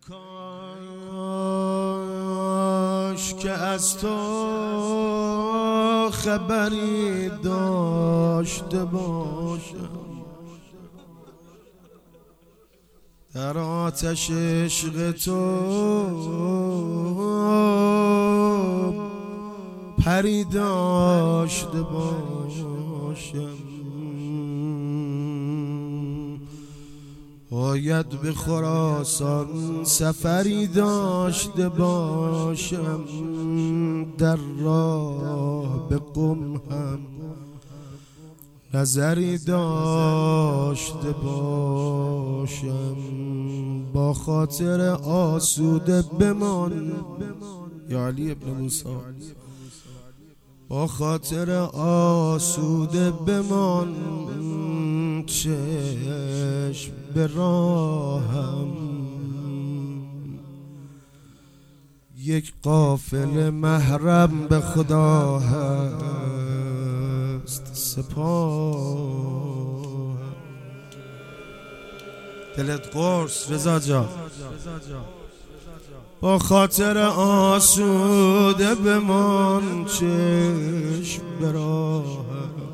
کاش که از تو خبری داشته باشم، در آتش عشق تو پری داشته باشم. باید به خراسان سفری داشته باشم، در راه به قم هم نظری داشته باشم. با خاطر آسوده بمان یا علی ابن موسی، با خاطر آسوده بمان، چشم به راهم. یک قافله محرم به خدا هست سپاه. دلت قرص رضا جان، با خاطر آسوده بمان، چشم به راهم.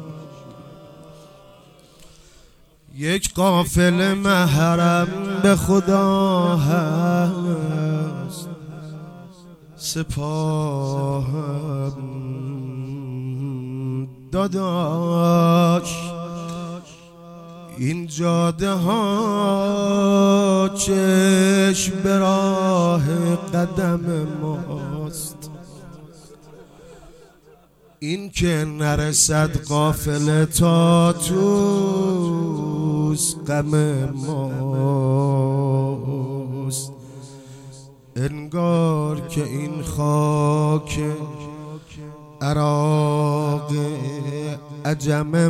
یک قافله محرم به خدا هست سپاهم. داداش این جاده ها چشم به راه قدم ماست، این که نرسد قافله تا توس غم ماست. انگار که این خاک عراق عجم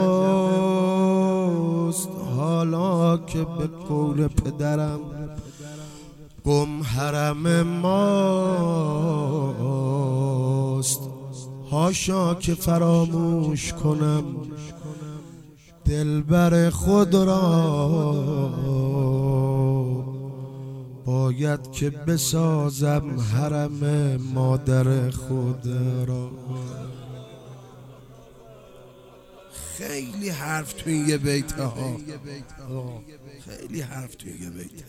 ماست، حالا که به قول پدرم قم حرم ماست. حاشا که فراموش کنم دلبر خود را، باید که بسازم حرم مادر خود را. خیلی حرف تو این یه بیته ها، خیلی حرف تو این یه بیته،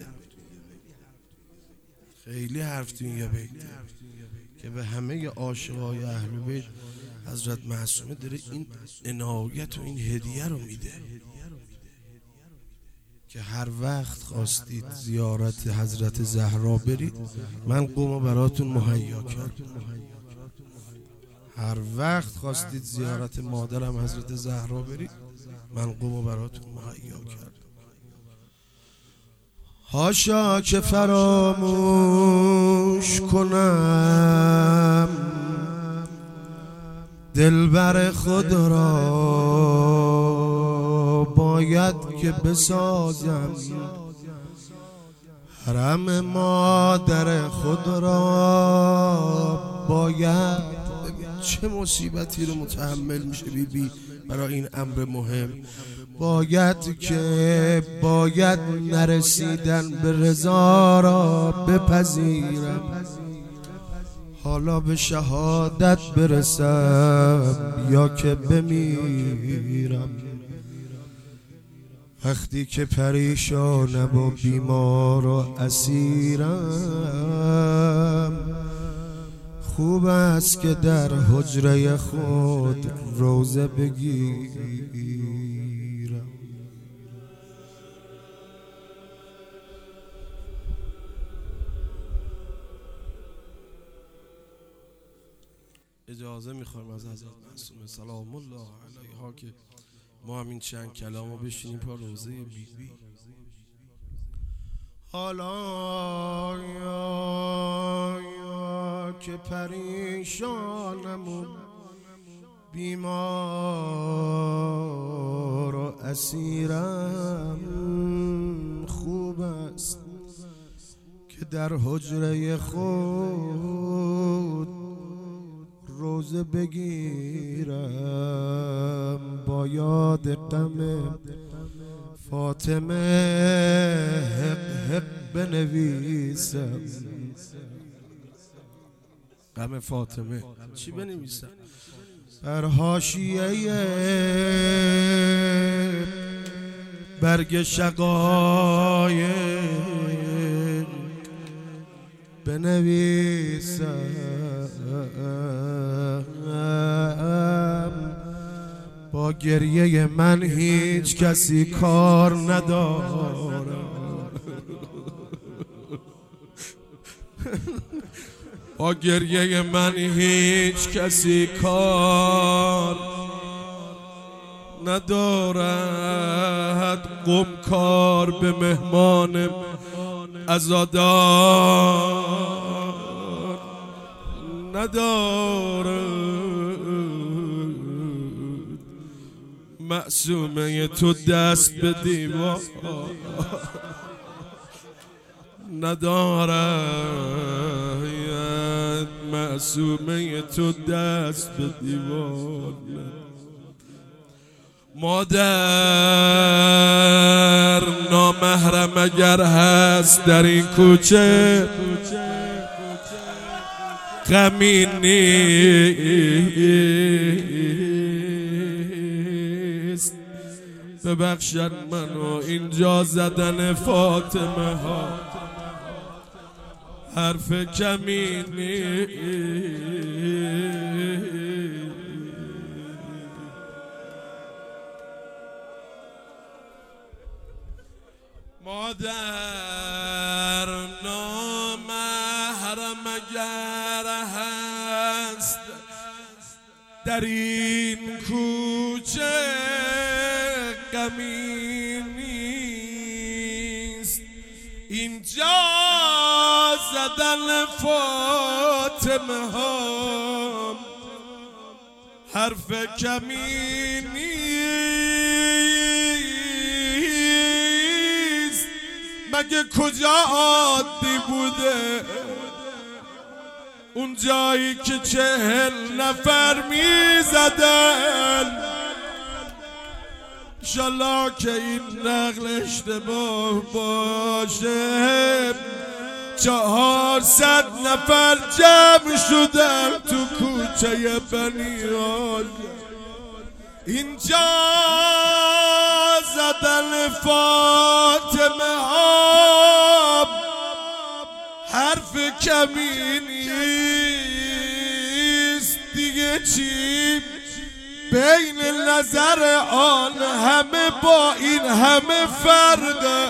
خیلی حرف تو این یه بیته که به همه عاشقای اهل بیت حضرت معصومه داره این عنایت و این هدیه رو میده که هر وقت خواستید زیارت حضرت زهرا برید من قم براتون مهیا کردم. هر وقت خواستید زیارت مادرم حضرت زهرا برید من قم براتون مهیا کردم. حاشا که فراموش کنم دلبر خود را، باید که بسازم حرم مادر خود را. باید چه مصیبتی رو متحمل میشه بی برای این امر مهم. باید نرسیدن به رضا را بپذیرم، حالا به شهادت برسم یا که بمیرم. وقتی که پریشانم و بیمار و اسیرم، خوب است که در حجره خود روزه بگیرم. اجازه میخوایم از حضرت معصومه سلام الله علیها که ما همین چند کلامو بشینیم پا روزه بی بی. حالا که پریشانم و بیمار و اسیرم، خوب است که در حجره خود روزه بگیرم. با یاد غم فاطمه حق بنویسم. غم فاطمه چی بنویسم؟ بر حاشیه برگ شقایق بنویسم. با گریه من هیچ کسی کار ندارد. با گریه من هیچ کسی کار ندارد. قم کار به مهمان عزادار ندارد. معصومه تو دست به دیوار ندارد. معصومه تو دست به دیوار. مادر نامحرم اگر هست در این کوچه غمی نیست. ببخشد منو اینجا زدن فاطمه ها حرف کمی نیست. مادر نامحرم اگر هست در این کوچه غمی نیست. اینجا زدن فاطمه ها حرف کمی نیست. مگه کجا عادی بوده اون جایی که 40 نفر می زدن؟ انشالله که این نقل اشتباه باشه 400 نفر جمع شدن تو کوچه بنیاد. اینجا زدن فاطمه ها حرف کمی نیست. دیگه چی بین نظر آن همه با این همه فرقه؟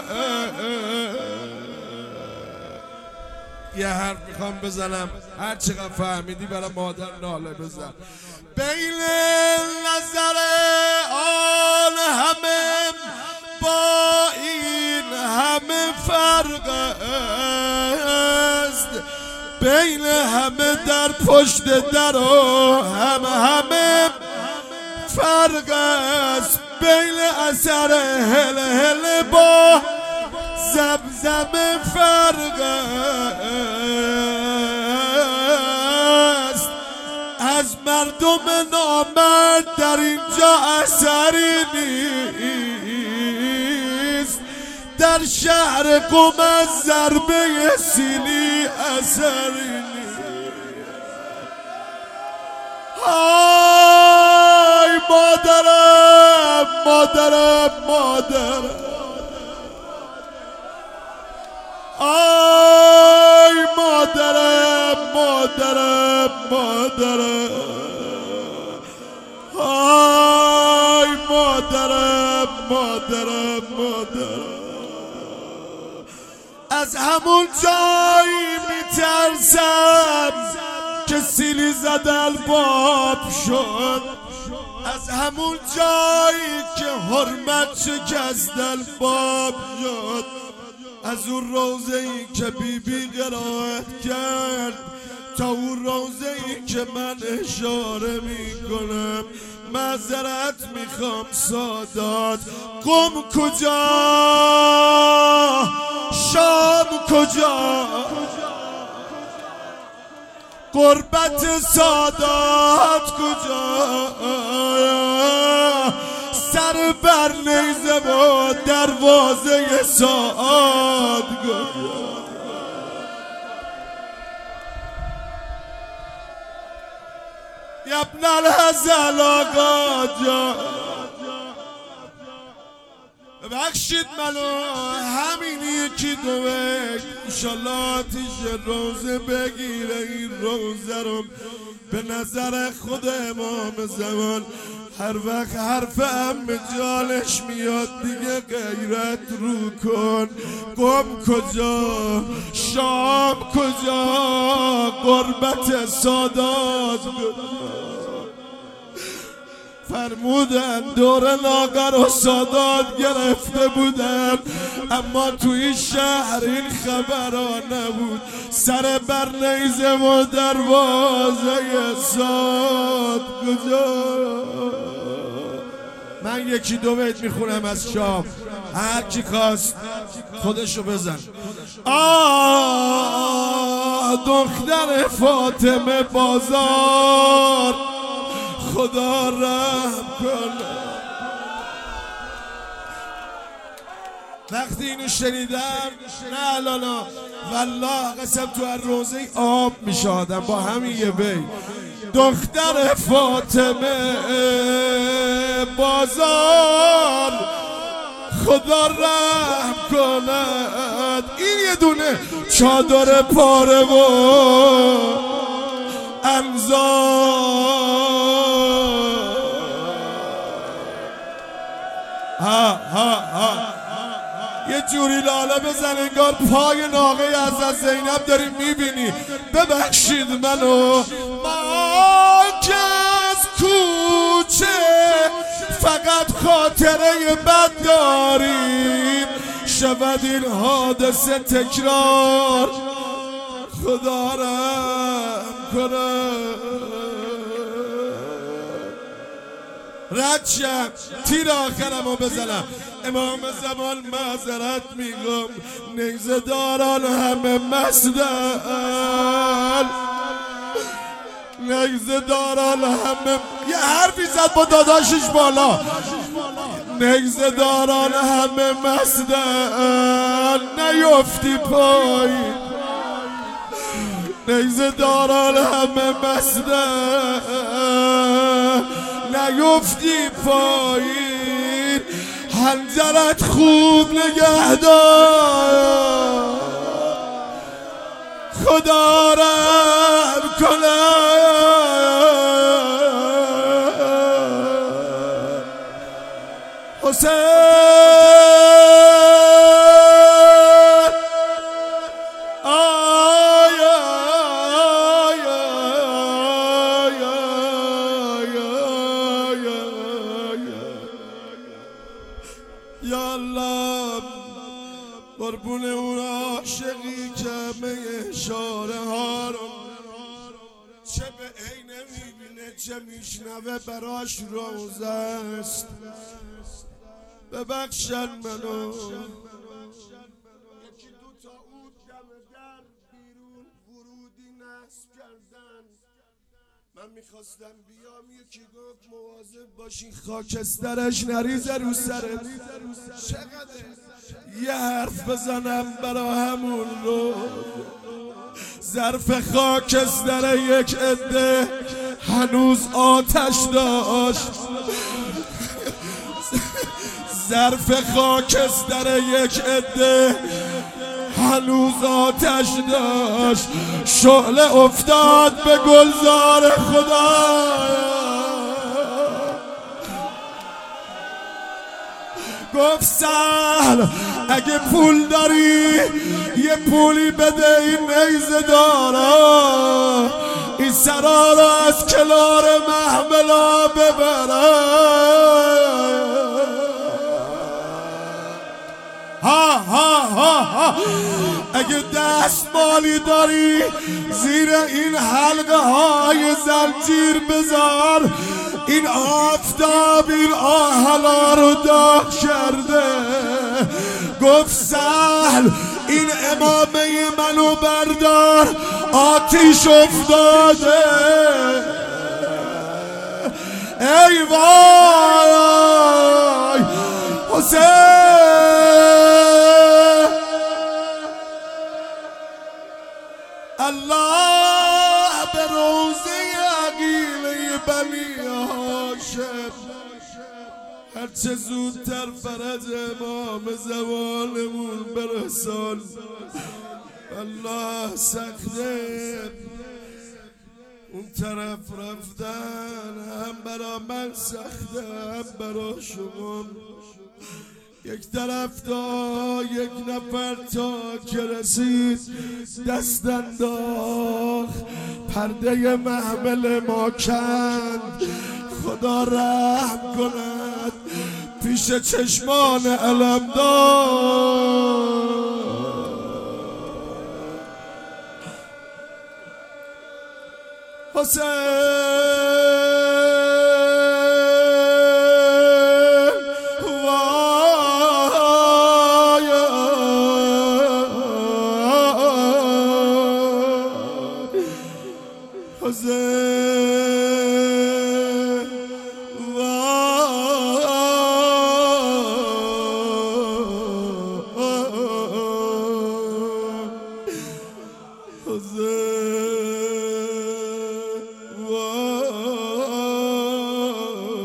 یه حرف میخوام بزنم هر چقدر فهمیدی برای مادر ناله بزن. بین نظر آن همه با این همه فرق است. بین همه در پشت در و همه فرق است. بین اثر هل هل با زمزم فرق است. از مردم نامرد در اینجا اثری نیست. در شهر قم از ضربه سیلی اثری نیست. آی مادرم مادرم مادرم. آی مادرم مادرم مادرم. آی مادرم مادرم مادرم. از همون جایی میترسم که سیلی زدن باب شد. از همون جایی که حرمت شکستن باب شد. از اون روزه‌ای که بیبی قرائت کرد تا اون روزه‌ای که من اشاره میکنم. معذرت میخوام سادات. قم کجا؟ شام کجا؟ قربت سادات کجا؟ سر بر نیزه و دروازه ساعت یا ابن الهزل آقا جان ببخشید منو همین یکی دو وقت انشالله آتیش روزه بگیره این روزه رو به نظر خود امام زمان هر وقت حرف ام جالش میاد دیگه غیرت رو کن قم کجا شام کجا قربت سادات فرمودن دور لاغر و سادات گرفته بودن اما توی شهر این خبرها نبود سر بر نیزه و دروازه ساد کجا من یکی دو بیت میخونم از شام هر کی خواست خودشو بزن دختر فاطمه بازار خدا رحم کنه وقتی اینو شنیدم نه لالا والله قسم تو هر روزه آب میشه آدم با همین یه بی دختر فاطمه بازار خدا رحم کند این یه دونه چادر پاره و یه جوری لاله بزن انگار پای ناقه از زینب داریم میبینی ببخشید منو ما که از کوچه فقط خاطره بد داریم شود این حادثه تکرار خدا رحم کنه رد شم تیر آخرمو بزنم امام زمان معذرت میگم نیزه داران همه مستن نیزه داران همه یه حرفی زد با داداشش بالا نیزه داران همه مستن نیفتی پایین نیزه داران همه مستن نیفتی پایین حنجرت خوب نگه دار خدا رحم کنه حسین یا الله قربون اون عاشقی که همه اشاره ها رو چه به عینه میبینه چه میشنوه براش روزه است ببخشن منو یکی دو تا اون دم در بیرون ورودی نصب کردن من میخواستم بیام یکی گفت مواظب باشین خاکسترش نریزه رو سرت چقدر یه حرف بزنم برا همون رو ظرف خاکستر یک عده هنوز آتش داشت ظرف خاکستر یک عده هنوز آتش داشت شعله افتاد به گلزار خدا گفت سهل اگه پول داری یه پولی بده این نیزه دارا این سرا را از کنار محملا ببره اگه دست مالی داری زیر این حلقه های زنجیر بذار این آفتاب این آهلا رو داغ کرده گفت سهل این امامه منو بردار آتیش افتاده ای وای حسین الله به روزه عقیله بنی هاشم هرچه زودتر فرج امام زوالمون برسان. الله سخته اون طرف رفتن هم برا من سخته هم برا شما. یک طرف تا یک نفر تا که رسید دست انداخت پرده محمل ما کند. خدا رحم کند پیش چشمان علمدار. حسین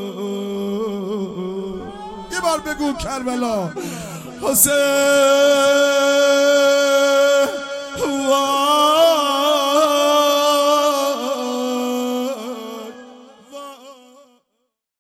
یه بار بگو کربلا حسین